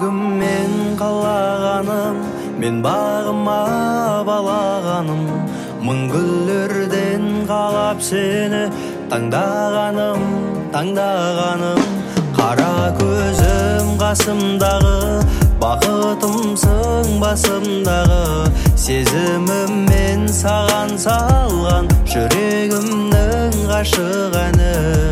жүрегіммен қалағаным, мен бағыма балағаным, мың гүлдерден қалап сені таңдағаным. Қара көзім қасымдағы, бақытымсың басымдағы, сезіміммен саған салған жүрегімнің ғашық әні.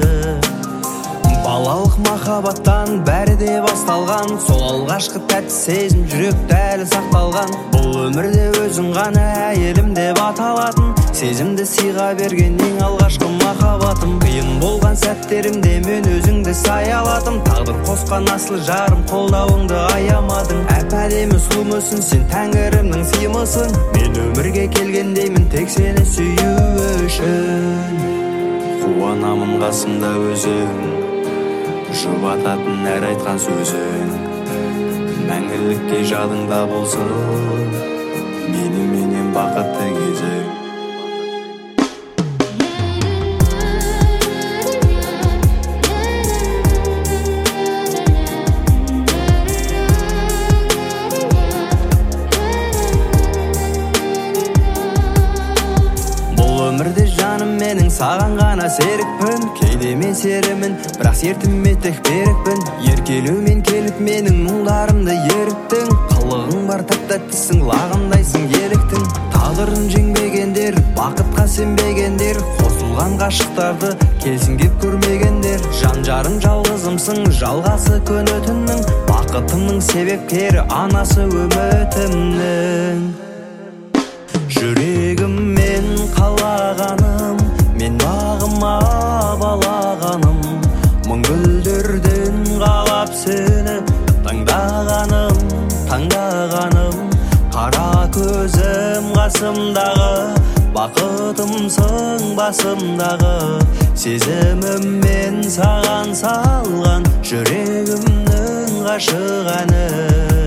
Балалық махаббаттан бәрі де басталған, сол алғашқы тәтті сезім жүректе әлі сақталған. Бұл өмірде өзің ғана әйелім деп аталатын, сезімді сыйға берген ең алғашқы махаббатым. Қиын болған сәттерімде мен өзіңді саяладым, тағдыр қосқан асыл жарым, қолдауыңды аямадың. Әп-әдемі сұлумысың, сен тәңірімнің сыйымысың, мен өмірге келгендеймін тек сені сүю үшін. Қуанамын қасымда өзің, жұбататын әр айтқан сөзің, мәңгілікке жадыңда болсын, меніменен бақытты кезің. Бұл өмірде жаным менің саған ғана серікпін, кейде мен серімін, бірақ сертіме тек берікпін. Еркелеумен келіп менің мұңдарымды еріттің, қылығың бар тәп-тәттісің, лағындайсың еліктің. Тағдырын жеңбегендер, бақытқа сенбегендер, қосылған ғашықтарды келсін кеп көрмегендер. Жан-жарым жалғызымсың, жалғасы күн өтіннің, бақытымның себепкері анасы үмітімнің. Жүрегіммен қалағаным, мен бағыма балағаным, мың гүлдерден қалап сені таңдағаным. Қара көзім қасымдағы, бақытымсың басымдағы, сезіміммен саған салған жүрегімнің ғашық әні.